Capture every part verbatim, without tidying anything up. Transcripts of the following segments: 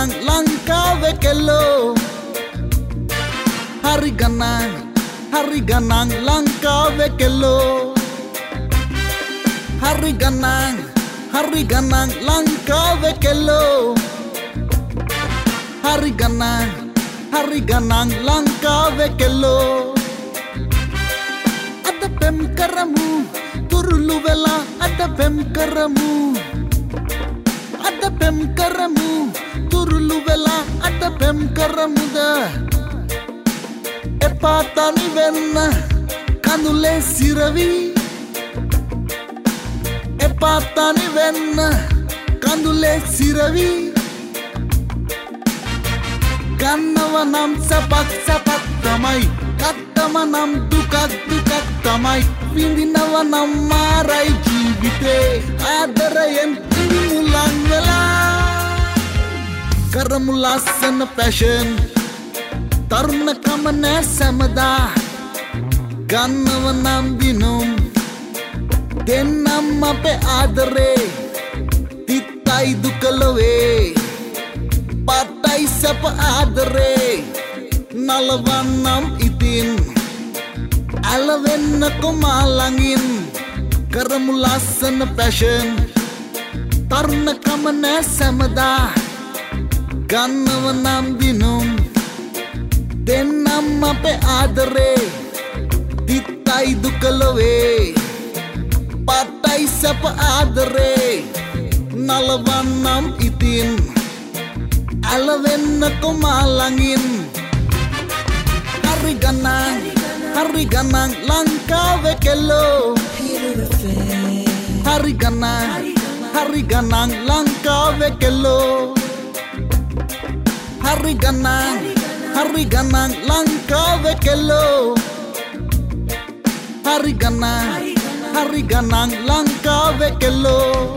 ගණන් ලංකාවේ කෙල්ලෝ හරි ගණන් හරි ගණන් ලංකාවේ කෙල්ලෝ හරි ගණන් හරි ගණන් ලංකාවේ කෙල්ලෝ හරි ගණන් හරි ගණන් ලංකාවේ කෙල්ලෝ අද පෙම් කරමු තුරුළු වෙලා අද පෙම් කරමු අද පෙම් කරමු තුරුළු වෙලා අද පෙම් කරමුද එපා තනි වෙන්න කඳුලේ සිරවි එපා තනි වෙන්න කඳුලේ සිරවි ගන්නව නම් සපක් සපක් තමයි කත්තම නම් දුකක් දුකක් තමයි විඳිනව නම් මාරයි ජීවිතේ ආදරයෙන් මුලන් වෙලා කරමු ලස්සන පැෂන් තරුණකම නෑ සැමදා ගන්නව නම් දිනුම් දෙන්නම් අපේ ආදරේ තිත්තයි දුක ලොවේ පටයි සැප ආදරේ නලවන්නම් ඉතින් ඇලවෙන්න කොමා ළඟින් කරමු ලස්සන පැෂන් තරුණකම නෑ සැමදා ගන්නව නම් දිනුම් දෙන්නම් අපේ ආදරේ තිත්තයි දුක ලොවේ පටයි සැප ආදරේ නලවන්නම් ඉතින් ඇලවෙන්න කොමා ළඟින් හරි ගණන් හරි ගණන් ලංකාවේ කෙල්ලෝ හරි ගණන් හරි ගණන් ලංකාවේ කෙල්ලෝ හරි ගණන් හරි ගණන් ලංකාවේ කෙල්ලෝ හරි ගණන් හරි ගණන් ලංකාවේ කෙල්ලෝ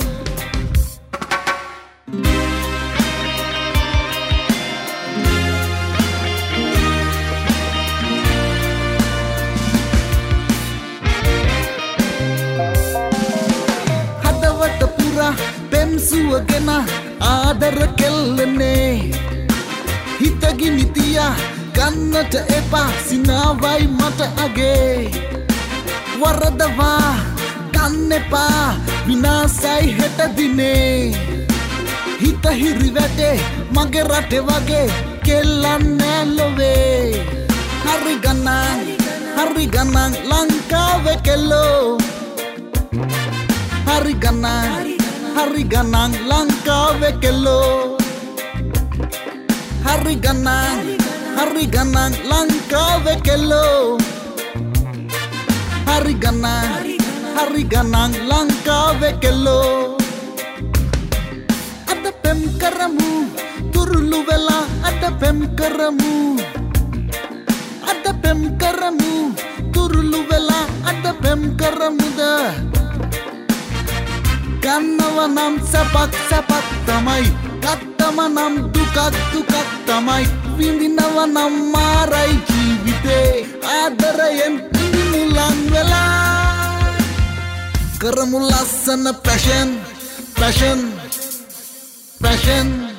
පෙම්සුවගෙන ආදර කෙල්ලනේ හිතගිනි තියා ගන්නට එපා සිනාවයි මට අගේ වරදවා ගන්න එපා විනාසයි හෙට දිනේ හිත හිරි වැටේ මගේ රටේ වගේ කෙල්ලන් නෑ ලොවේ හරි ගණන් හරි ගණන් ලංකාවේ කෙල්ලෝ හරි ගණන් හරි ගණන් ලංකාවේ කෙල්ලෝ හරි ගණන් හරි ගණන් ලංකාවේ කෙල්ලෝ හරි ගණන් හරි ගණන් ලංකාවේ කෙල්ලෝ අද පෙම් කරමු තුරුළු වෙලා අද පෙම් කරමු අද පෙම් කරමු තුරුළු වෙලා අද පෙම් කරමුද ගන්නව නම් සපක් සපක් තමයි කත්තම නම් දුකක් දුකක් තමයි විඳිනව නම් මාරයි ජීවිතේ ආදරයෙන් මුලන් වෙලා කරමු ලස්සන පැෂන් පැෂන් පැෂන්